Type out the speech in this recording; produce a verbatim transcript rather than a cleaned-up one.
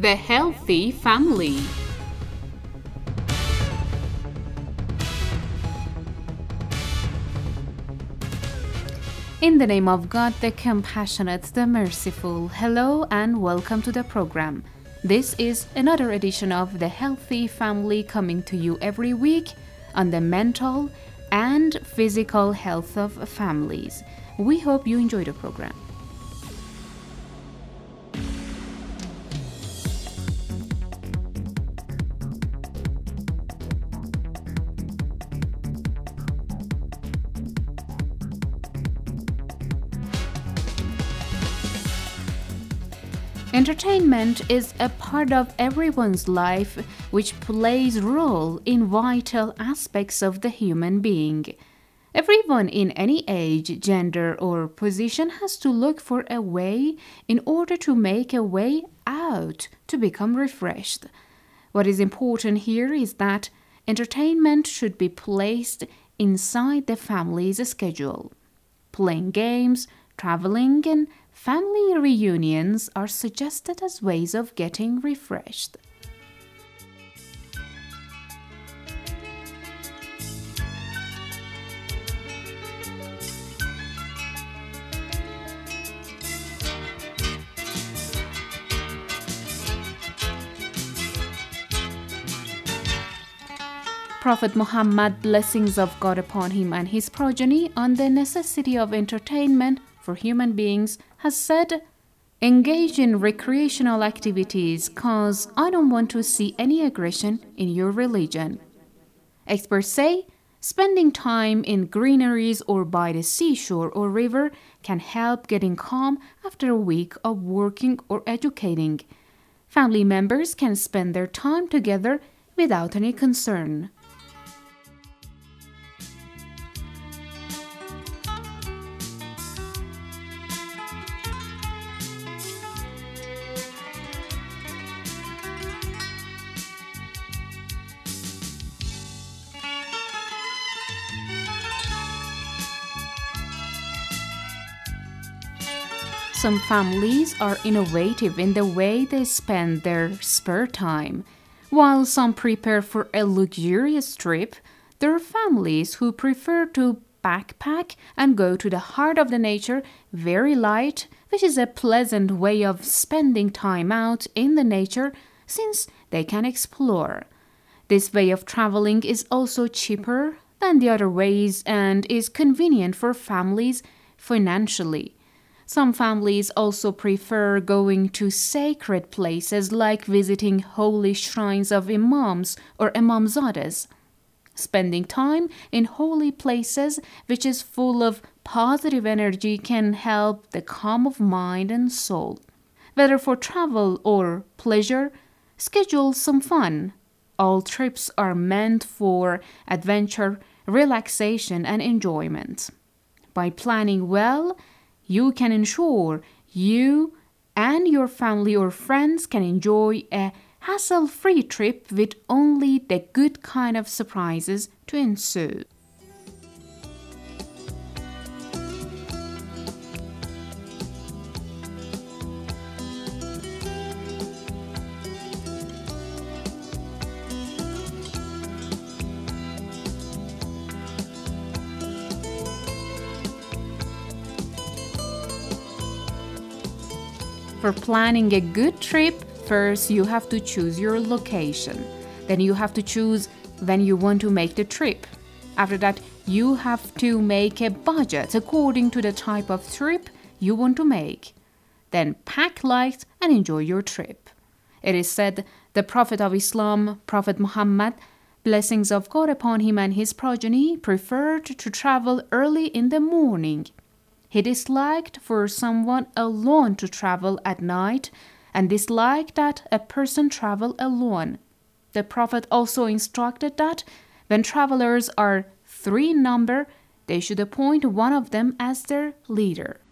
The Healthy Family. In the name of God, the compassionate, the merciful, hello and welcome to the program. This is another edition of The Healthy Family coming to you every week on the mental and physical health of families. We hope you enjoy the program. Entertainment is a part of everyone's life which plays a role in vital aspects of the human being. Everyone in any age, gender, or position has to look for a way in order to make a way out to become refreshed. What is important here is that entertainment should be placed inside the family's schedule. Playing games, traveling, and family reunions are suggested as ways of getting refreshed. Prophet Muhammad, blessings of God upon him and his progeny, on the necessity of entertainment for human beings, has said, "Engage in recreational activities cause I don't want to see any aggression in your religion." Experts say spending time in greeneries or by the seashore or river can help getting calm after a week of working or educating. Family members can spend their time together without any concern. Some families are innovative in the way they spend their spare time. While some prepare for a luxurious trip, there are families who prefer to backpack and go to the heart of the nature very light, which is a pleasant way of spending time out in the nature since they can explore. This way of traveling is also cheaper than the other ways and is convenient for families financially. Some families also prefer going to sacred places like visiting holy shrines of imams or imamzadas. Spending time in holy places, which is full of positive energy, can help the calm of mind and soul. Whether for travel or pleasure, schedule some fun. All trips are meant for adventure, relaxation, and enjoyment. By planning well, you can ensure you and your family or friends can enjoy a hassle-free trip with only the good kind of surprises to ensue. For planning a good trip, first you have to choose your location. Then you have to choose when you want to make the trip. After that, you have to make a budget according to the type of trip you want to make. Then pack light and enjoy your trip. It is said the Prophet of Islam, Prophet Muhammad, blessings of God upon him and his progeny, preferred to travel early in the morning. He disliked for someone alone to travel at night and disliked that a person travel alone. The Prophet also instructed that when travelers are three in number, they should appoint one of them as their leader.